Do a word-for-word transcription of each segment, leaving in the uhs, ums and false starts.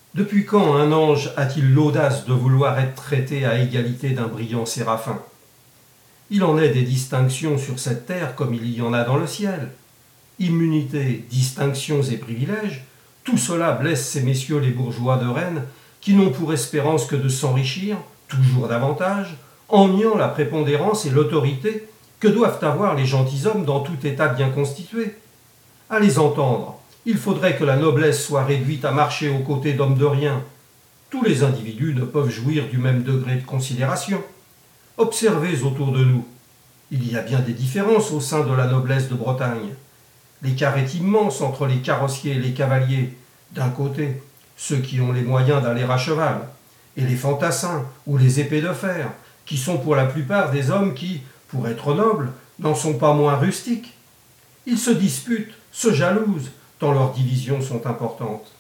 Depuis quand un ange a-t-il l'audace de vouloir être traité à égalité d'un brillant séraphin? Il en est des distinctions sur cette terre comme il y en a dans le ciel. Immunité, distinctions et privilèges, tout cela blesse ces messieurs les bourgeois de Rennes qui n'ont pour espérance que de s'enrichir, toujours davantage, en niant la prépondérance et l'autorité que doivent avoir les gentilshommes dans tout État bien constitué. À les entendre, il faudrait que la noblesse soit réduite à marcher aux côtés d'hommes de rien. Tous les individus ne peuvent jouir du même degré de considération. Observez autour de nous. Il y a bien des différences au sein de la noblesse de Bretagne. L'écart est immense entre les carrossiers et les cavaliers, d'un côté, ceux qui ont les moyens d'aller à cheval, et les fantassins ou les épées de fer, qui sont pour la plupart des hommes qui, pour être nobles, n'en sont pas moins rustiques. Ils se disputent, se jalousent, tant leurs divisions sont importantes.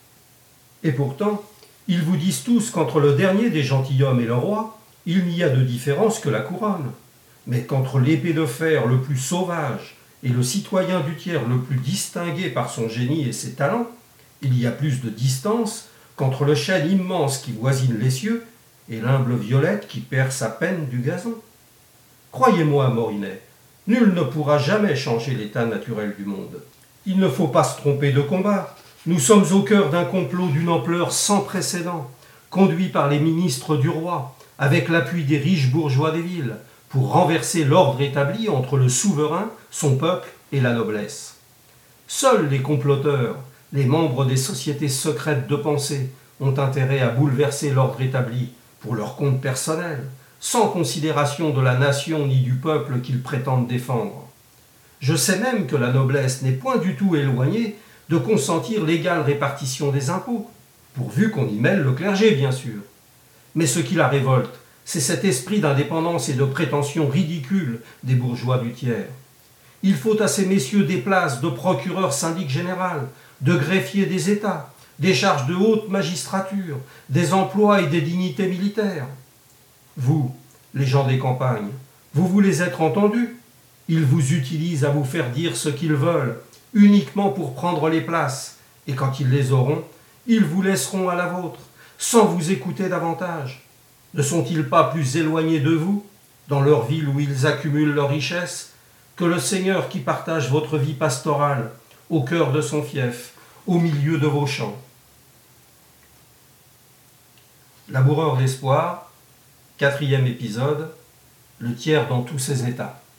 Et pourtant, ils vous disent tous qu'entre le dernier des gentilshommes et le roi, il n'y a de différence que la couronne, mais qu'entre l'épée de fer le plus sauvage et le citoyen du tiers le plus distingué par son génie et ses talents, il y a plus de distance qu'entre le chêne immense qui voisine les cieux et l'humble violette qui perce à peine du gazon. Croyez-moi, Morinet, nul ne pourra jamais changer l'état naturel du monde. Il ne faut pas se tromper de combat. Nous sommes au cœur d'un complot d'une ampleur sans précédent, conduit par les ministres du roi, avec l'appui des riches bourgeois des villes, pour renverser l'ordre établi entre le souverain, son peuple et la noblesse. Seuls les comploteurs, les membres des sociétés secrètes de pensée, ont intérêt à bouleverser l'ordre établi pour leur compte personnel, sans considération de la nation ni du peuple qu'ils prétendent défendre. Je sais même que la noblesse n'est point du tout éloignée de consentir l'égale répartition des impôts, pourvu qu'on y mêle le clergé, bien sûr. Mais ce qui la révolte, c'est cet esprit d'indépendance et de prétention ridicule des bourgeois du tiers. Il faut à ces messieurs des places de procureur syndic général, de greffier des États, des charges de haute magistrature, des emplois et des dignités militaires. Vous, les gens des campagnes, vous voulez être entendus? Ils vous utilisent à vous faire dire ce qu'ils veulent, uniquement pour prendre les places, et quand ils les auront, ils vous laisseront à la vôtre, sans vous écouter davantage. Ne sont-ils pas plus éloignés de vous, dans leur ville où ils accumulent leurs richesses, que le Seigneur qui partage votre vie pastorale, au cœur de son fief, au milieu de vos champs? Laboureur d'espoir, quatrième épisode, le tiers dans tous ses états.